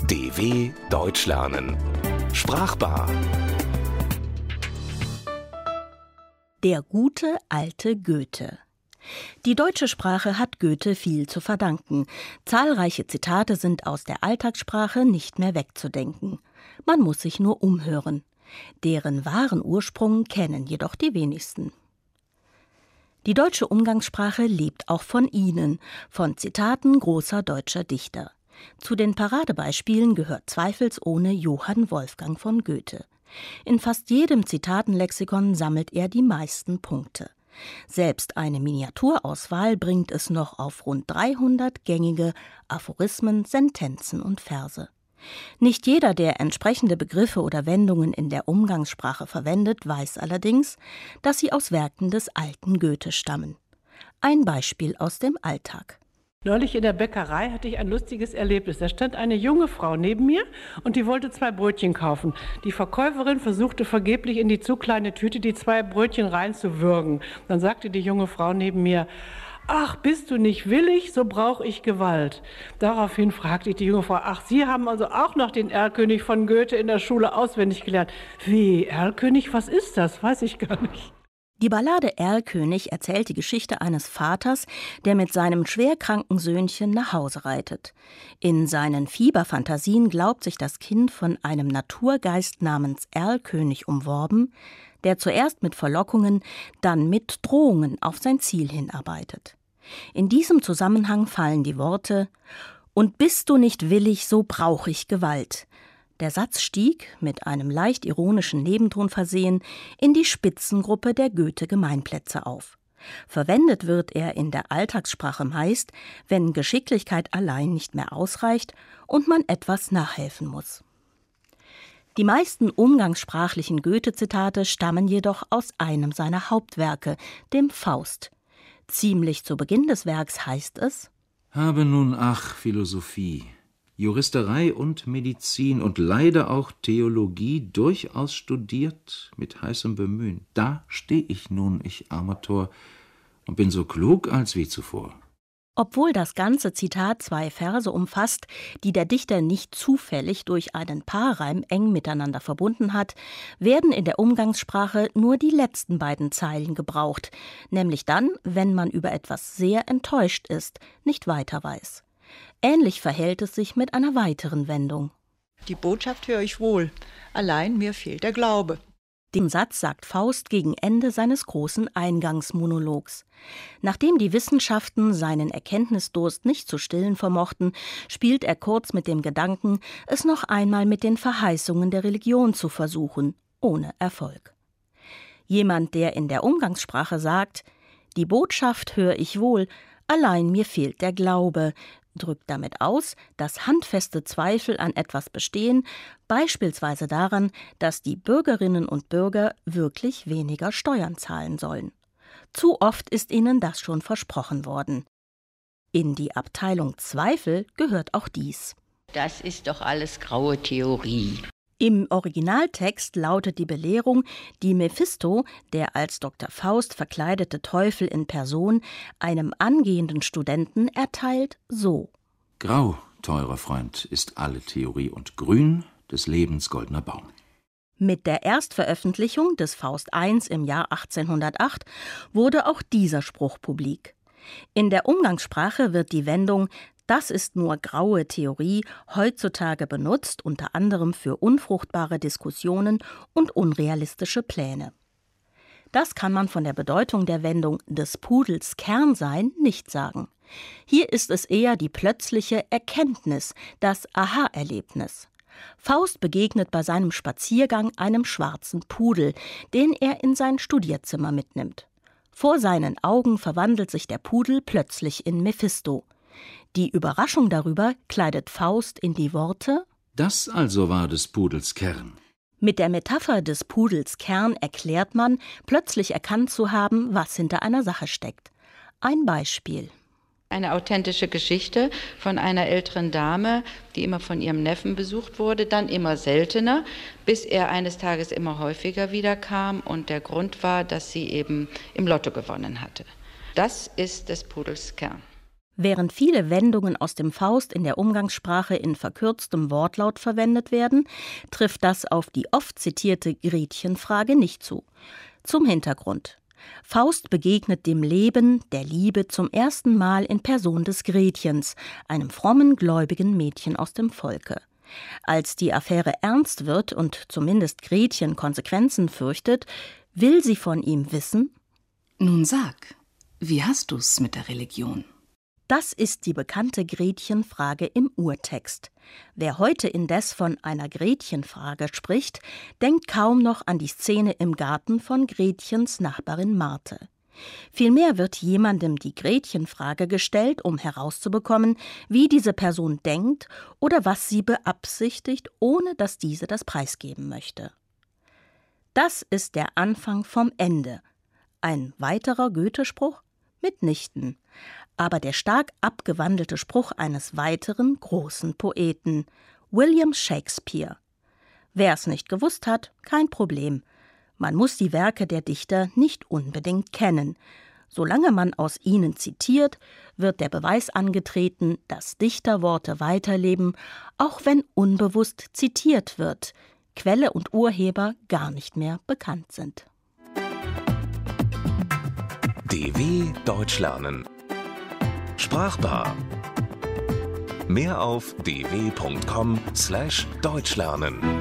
DW Deutsch lernen. Sprachbar. Der gute alte Goethe. Die deutsche Sprache hat Goethe viel zu verdanken. Zahlreiche Zitate sind aus der Alltagssprache nicht mehr wegzudenken. Man muss sich nur umhören. Deren wahren Ursprung kennen jedoch die wenigsten. Die deutsche Umgangssprache lebt auch von ihnen, von Zitaten großer deutscher Dichter. Zu den Paradebeispielen gehört zweifelsohne Johann Wolfgang von Goethe. In fast jedem Zitatenlexikon sammelt er die meisten Punkte. Selbst eine Miniaturauswahl bringt es noch auf rund 300 gängige Aphorismen, Sentenzen und Verse. Nicht jeder, der entsprechende Begriffe oder Wendungen in der Umgangssprache verwendet, weiß allerdings, dass sie aus Werken des alten Goethe stammen. Ein Beispiel aus dem Alltag. Neulich in der Bäckerei hatte ich ein lustiges Erlebnis. Da stand eine junge Frau neben mir und die wollte 2 Brötchen kaufen. Die Verkäuferin versuchte vergeblich in die zu kleine Tüte die 2 Brötchen reinzuwürgen. Dann sagte die junge Frau neben mir: »Ach, bist du nicht willig, so brauche ich Gewalt.« Daraufhin fragte ich die junge Frau: »Ach, Sie haben also auch noch den Erlkönig von Goethe in der Schule auswendig gelernt.« »Wie, Erlkönig, was ist das? Weiß ich gar nicht.« Die Ballade Erlkönig erzählt die Geschichte eines Vaters, der mit seinem schwerkranken Söhnchen nach Hause reitet. In seinen Fieberfantasien glaubt sich das Kind von einem Naturgeist namens Erlkönig umworben, der zuerst mit Verlockungen, dann mit Drohungen auf sein Ziel hinarbeitet. In diesem Zusammenhang fallen die Worte: »Und bist du nicht willig, so brauch ich Gewalt.« Der Satz stieg, mit einem leicht ironischen Nebenton versehen, in die Spitzengruppe der Goethe-Gemeinplätze auf. Verwendet wird er in der Alltagssprache meist, wenn Geschicklichkeit allein nicht mehr ausreicht und man etwas nachhelfen muss. Die meisten umgangssprachlichen Goethe-Zitate stammen jedoch aus einem seiner Hauptwerke, dem Faust. Ziemlich zu Beginn des Werks heißt es: »Habe nun, ach, Philosophie, Juristerei und Medizin und leider auch Theologie durchaus studiert mit heißem Bemühen. Da steh ich nun, ich armer Tor, und bin so klug als wie zuvor.« Obwohl das ganze Zitat 2 Verse umfasst, die der Dichter nicht zufällig durch einen Paarreim eng miteinander verbunden hat, werden in der Umgangssprache nur die letzten beiden Zeilen gebraucht, nämlich dann, wenn man über etwas sehr enttäuscht ist, nicht weiter weiß. Ähnlich verhält es sich mit einer weiteren Wendung. Die Botschaft höre ich wohl, allein mir fehlt der Glaube. Den Satz sagt Faust gegen Ende seines großen Eingangsmonologs. Nachdem die Wissenschaften seinen Erkenntnisdurst nicht zu stillen vermochten, spielt er kurz mit dem Gedanken, es noch einmal mit den Verheißungen der Religion zu versuchen, ohne Erfolg. Jemand, der in der Umgangssprache sagt: »Die Botschaft höre ich wohl, allein mir fehlt der Glaube«, drückt damit aus, dass handfeste Zweifel an etwas bestehen, beispielsweise daran, dass die Bürgerinnen und Bürger wirklich weniger Steuern zahlen sollen. Zu oft ist ihnen das schon versprochen worden. In die Abteilung Zweifel gehört auch dies. Das ist doch alles graue Theorie. Im Originaltext lautet die Belehrung, die Mephisto, der als Dr. Faust verkleidete Teufel in Person, einem angehenden Studenten erteilt, so: »Grau, teurer Freund, ist alle Theorie und grün des Lebens goldener Baum.« Mit der Erstveröffentlichung des Faust I im Jahr 1808 wurde auch dieser Spruch publik. In der Umgangssprache wird die Wendung »Das ist nur graue Theorie« heutzutage benutzt, unter anderem für unfruchtbare Diskussionen und unrealistische Pläne. Das kann man von der Bedeutung der Wendung »des Pudels Kern sein« nicht sagen. Hier ist es eher die plötzliche Erkenntnis, das Aha-Erlebnis. Faust begegnet bei seinem Spaziergang einem schwarzen Pudel, den er in sein Studierzimmer mitnimmt. Vor seinen Augen verwandelt sich der Pudel plötzlich in Mephisto. Die Überraschung darüber kleidet Faust in die Worte: »Das also war des Pudels Kern.« Mit der Metapher des Pudels Kern erklärt man, plötzlich erkannt zu haben, was hinter einer Sache steckt. Ein Beispiel. Eine authentische Geschichte von einer älteren Dame, die immer von ihrem Neffen besucht wurde, dann immer seltener, bis er eines Tages immer häufiger wiederkam und der Grund war, dass sie eben im Lotto gewonnen hatte. Das ist des Pudels Kern. Während viele Wendungen aus dem Faust in der Umgangssprache in verkürztem Wortlaut verwendet werden, trifft das auf die oft zitierte Gretchenfrage nicht zu. Zum Hintergrund: Faust begegnet dem Leben, der Liebe zum ersten Mal in Person des Gretchens, einem frommen, gläubigen Mädchen aus dem Volke. Als die Affäre ernst wird und zumindest Gretchen Konsequenzen fürchtet, will sie von ihm wissen: Nun sag, wie hast du's mit der Religion? Das ist die bekannte Gretchenfrage im Urtext. Wer heute indes von einer Gretchenfrage spricht, denkt kaum noch an die Szene im Garten von Gretchens Nachbarin Marthe. Vielmehr wird jemandem die Gretchenfrage gestellt, um herauszubekommen, wie diese Person denkt oder was sie beabsichtigt, ohne dass diese das preisgeben möchte. Das ist der Anfang vom Ende. Ein weiterer Goethe-Spruch? Mitnichten. Aber der stark abgewandelte Spruch eines weiteren großen Poeten, William Shakespeare. Wer es nicht gewusst hat, kein Problem. Man muss die Werke der Dichter nicht unbedingt kennen. Solange man aus ihnen zitiert, wird der Beweis angetreten, dass Dichterworte weiterleben, auch wenn unbewusst zitiert wird, Quelle und Urheber gar nicht mehr bekannt sind. DW Deutsch lernen. Sprachbar. Mehr auf dw.com/deutschlernen.